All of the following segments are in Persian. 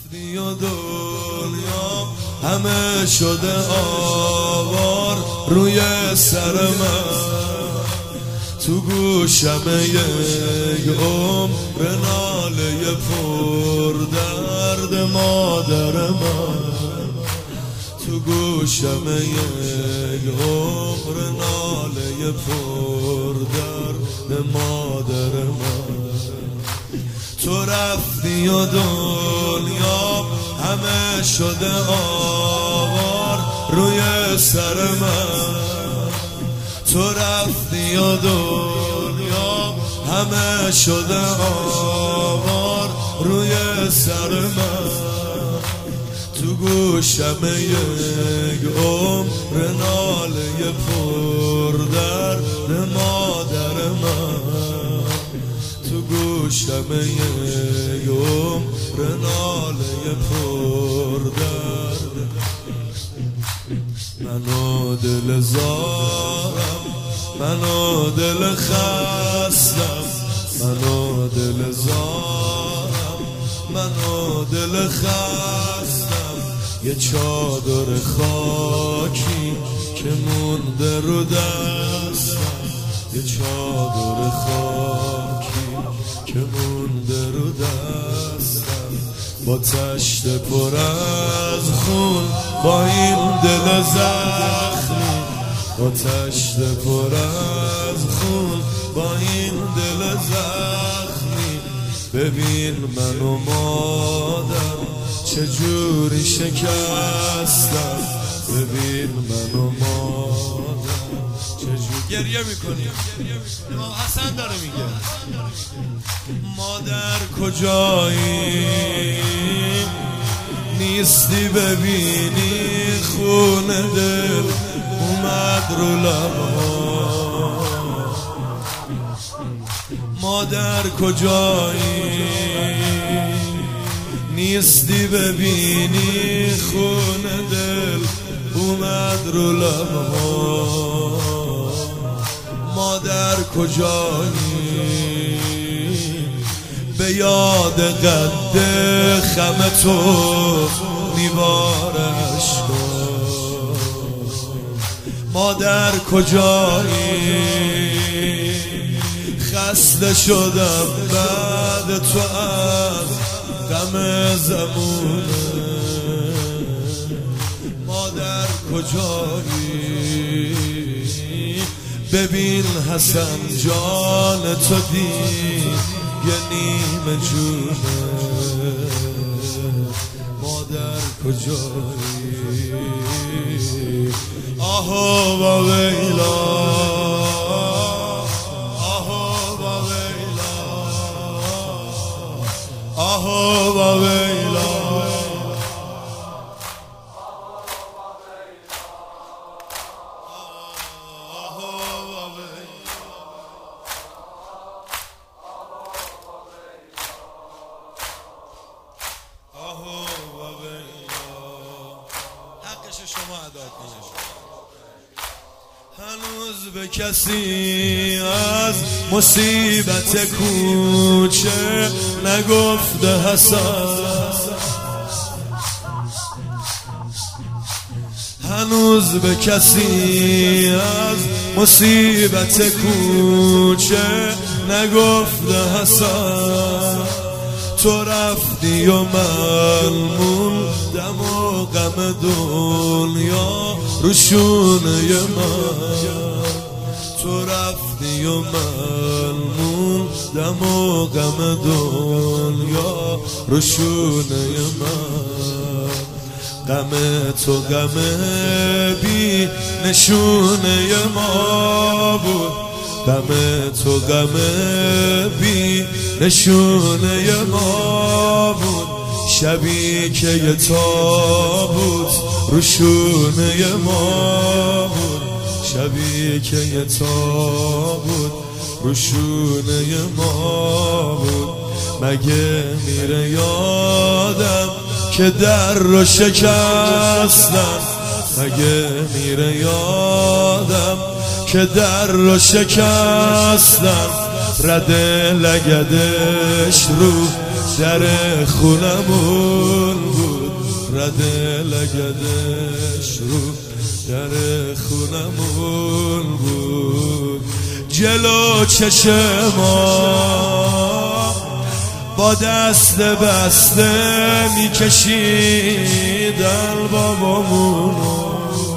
رفتی و دنیا همه شده آوار روی سر من، تو گوشم یک عمر ناله پر درد مادر من، تو گوشم یک عمر ناله پر درد مادر من. تو رفتی و دنیا همه شده آوار روی سر من، تو رفتی و دنیا همه شده آوار روی سر من، تو گوشم یک عمر ناله پر درد مادر من، تو گوشم یک عمر ناله پر درد. منو دل زارم، منو دل خستم، منو دل زارم، منو دل خستم، یه چادر خاکی که مونده رو دستم، یه چادر خاکی که مونده رو دستم، با تشت پر از خون، با این دل زخمی، با تشت پر از خون، با این دل زخمی. ببین من و مادر چجوری شکستم، ببین من و مادر چجوری گریه میکنیم. امام حسن داره میگه مادر کجایی، نیستی ببینی خون دل اومد رو لبا. مادر کجایی، نیستی ببینی خون دل اومد رو لبا. مادر کجایی، به یاد قد خم تو نیوارش کن. مادر کجایی، خسته شدم بعد تو از غم زمونه. مادر کجایی، ببین حسن جان تو دیگه نیمه جونه. مادر کجایی، آها و ویلا، آها و ویلا، آها و ویلا. شما ادا کنید. هنوز به کسی از مصیبت کوچه نگفته حسن، هنوز به کسی از مصیبت کوچه نگفته حسن. تو رفتی و من موندم و غم دنیا رو شونه من. تو رفتی و من موندم و غم دنیا رو شونه من. غم تو غم بی نشونه ما بود، غم تو غم بی نشونه ما بود. شبی که یه تابوت رو شونه ما بود، شبی که یه تابوت رو شونه ما بود. مگه میره یادم که در رو شکستم، مگه میره یادم که در رو شکستم. رده لگدش رو در خونمون رده لگدش رو در خونمون بود. جلو چشما با دست بسته میکشیدن بابامونو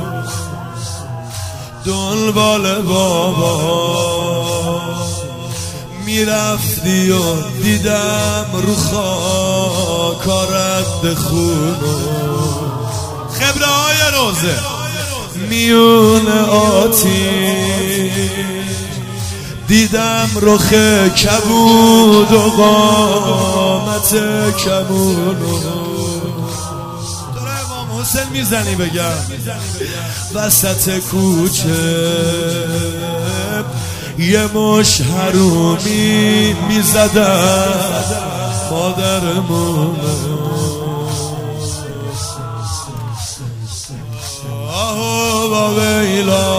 دنبال بابا میرفتی و دیدم رو خاک رد خونو خبره های روزه میون آتیش دیدم رخ کبود و قامت کمونو داره امام حسین میزنی بگم وسط کوچه یه مش حرومی میزدن مادرمونو آهو با ویلا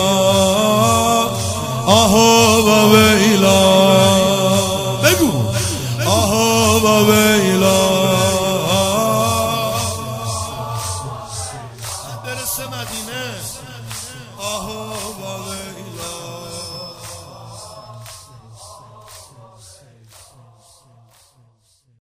آهو با ویلا بگو آهو با ویلا برسه مدینه آهو